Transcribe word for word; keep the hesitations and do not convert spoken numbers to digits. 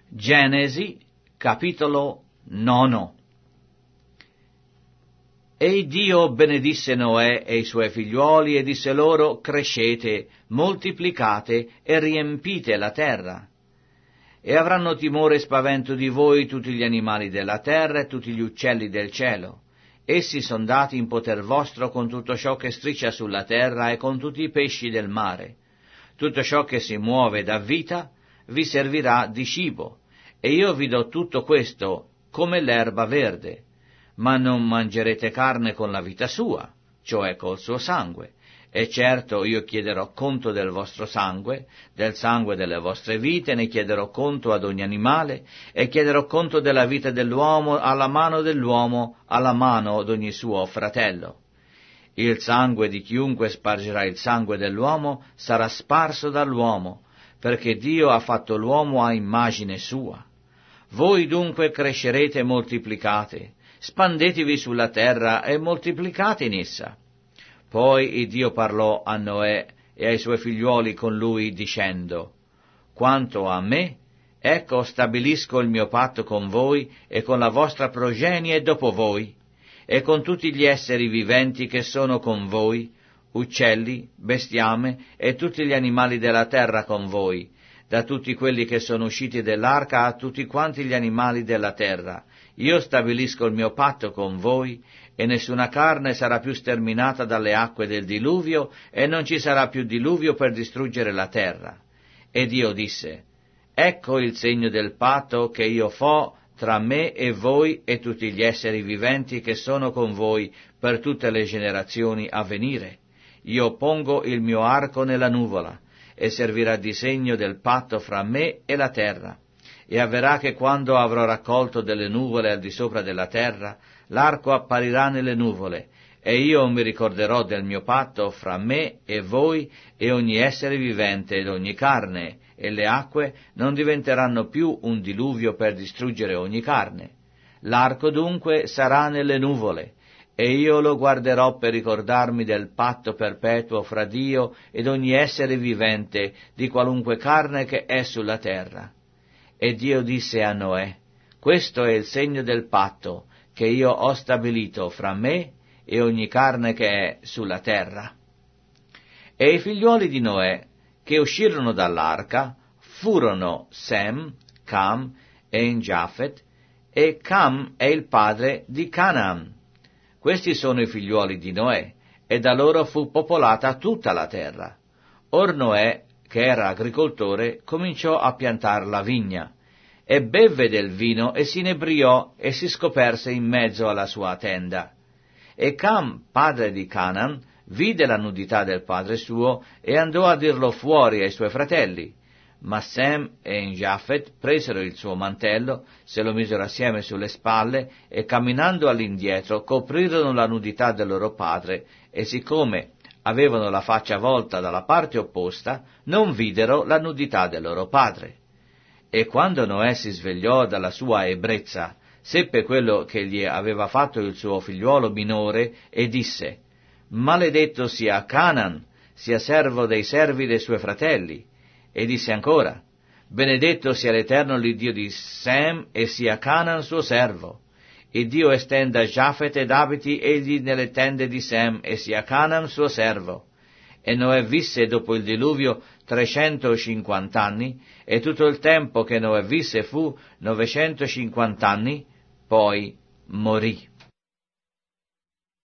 Genesi, capitolo nono. E Dio benedisse Noè e i suoi figliuoli e disse loro: crescete, moltiplicate e riempite la terra. E avranno timore e spavento di voi tutti gli animali della terra e tutti gli uccelli del cielo. Essi son dati in poter vostro con tutto ciò che striscia sulla terra e con tutti i pesci del mare. Tutto ciò che si muove da vita vi servirà di cibo, e io vi do tutto questo come l'erba verde. Ma non mangerete carne con la vita sua, cioè col suo sangue. E certo io chiederò conto del vostro sangue, del sangue delle vostre vite, ne chiederò conto ad ogni animale, e chiederò conto della vita dell'uomo alla mano dell'uomo, alla mano d'ogni suo fratello. Il sangue di chiunque spargerà il sangue dell'uomo sarà sparso dall'uomo, perché Dio ha fatto l'uomo a immagine sua. Voi dunque crescerete e moltiplicate, spandetevi sulla terra e moltiplicate in essa. Poi il Dio parlò a Noè e ai suoi figliuoli con lui, dicendo: quanto a me, ecco stabilisco il mio patto con voi e con la vostra progenie dopo voi, e con tutti gli esseri viventi che sono con voi, uccelli, bestiame e tutti gli animali della terra con voi, da tutti quelli che sono usciti dell'arca a tutti quanti gli animali della terra. Io stabilisco il mio patto con voi, e nessuna carne sarà più sterminata dalle acque del diluvio, e non ci sarà più diluvio per distruggere la terra. E Dio disse: ecco il segno del patto che io fo tra me e voi e tutti gli esseri viventi che sono con voi per tutte le generazioni a venire. Io pongo il mio arco nella nuvola, e servirà di segno del patto fra me e la terra. E avverrà che quando avrò raccolto delle nuvole al di sopra della terra, l'arco apparirà nelle nuvole, e io mi ricorderò del mio patto fra me e voi e ogni essere vivente ed ogni carne, e le acque non diventeranno più un diluvio per distruggere ogni carne. L'arco dunque sarà nelle nuvole, e io lo guarderò per ricordarmi del patto perpetuo fra Dio ed ogni essere vivente di qualunque carne che è sulla terra. E Dio disse a Noè: questo è il segno del patto che io ho stabilito fra me e ogni carne che è sulla terra. E i figliuoli di Noè, che uscirono dall'arca, furono Sem, Cam e Giafet, e Cam è il padre di Canaan. Questi sono i figliuoli di Noè, e da loro fu popolata tutta la terra. Or Noè, che era agricoltore, cominciò a piantar la vigna, e bevve del vino e si inebriò e si scoperse in mezzo alla sua tenda. E Cam, padre di Canaan, vide la nudità del padre suo e andò a dirlo fuori ai suoi fratelli. Ma Sem e Giafet presero il suo mantello, se lo misero assieme sulle spalle e camminando all'indietro coprirono la nudità del loro padre, e siccome avevano la faccia volta dalla parte opposta, non videro la nudità del loro padre. E quando Noè si svegliò dalla sua ebbrezza, seppe quello che gli aveva fatto il suo figliuolo minore, e disse: maledetto sia Canaan, sia servo dei servi dei suoi fratelli. E disse ancora: benedetto sia l'Eterno l'Iddio di Sem, e sia Canaan suo servo. E Dio estenda Giafet ed abiti egli nelle tende di Sem, e sia Canaan suo servo. E Noè visse dopo il diluvio trecentocinquanta anni, e tutto il tempo che Noè visse fu novecentocinquanta anni, poi morì.